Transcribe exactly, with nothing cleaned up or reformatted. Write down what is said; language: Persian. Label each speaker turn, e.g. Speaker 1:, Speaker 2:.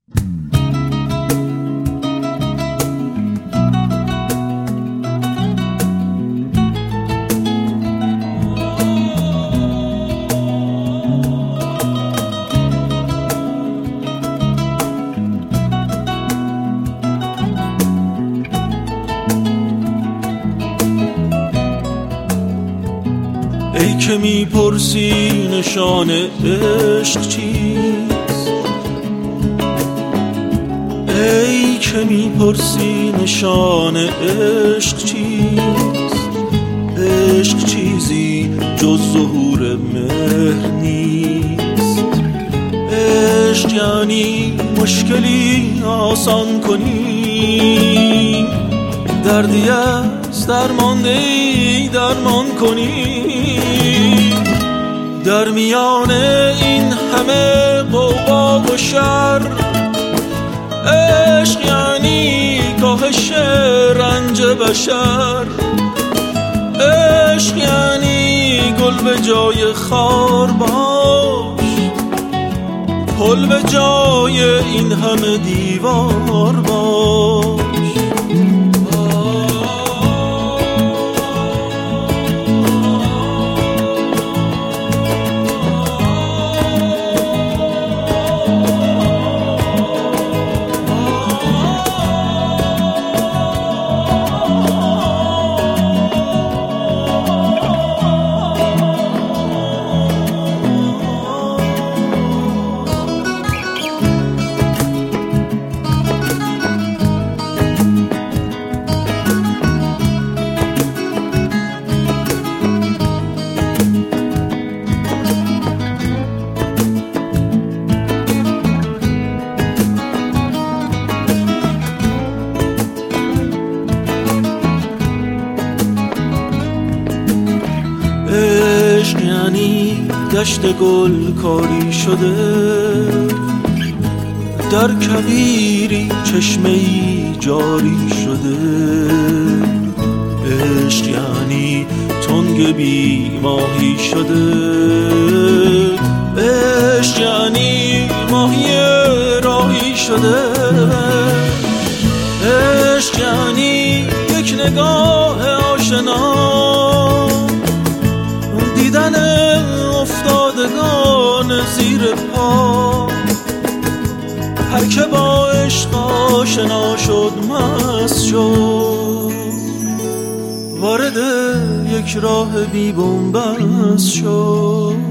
Speaker 1: ای که میپرسی نشان عشق چیست، ای که میپرسی نشان عشق چیست، عشق چیزی جز ظهور مهر نیست. عشق یعنی مشکلی آسان کنی، دردی است درمانده ای درمان کنی. در میان این همه غوغا و شر، عشق یعنی کاهش رنج بشر. عشق یعنی گل به جای خار باش، پل به جای این همه دیوار باش. عشق یعنی دشت گل کاری شده، در کویری چشمه‌ای جاری شده. عشق یعنی تنگ بی ماهی شده، عشق یعنی ماهی راهی شده. عشق یعنی یک نگاه آشنا، دیدن افتادگان زیر پا. هر که با عشق آشنا شد مست شد، وارد یک راه بی بنبست شد.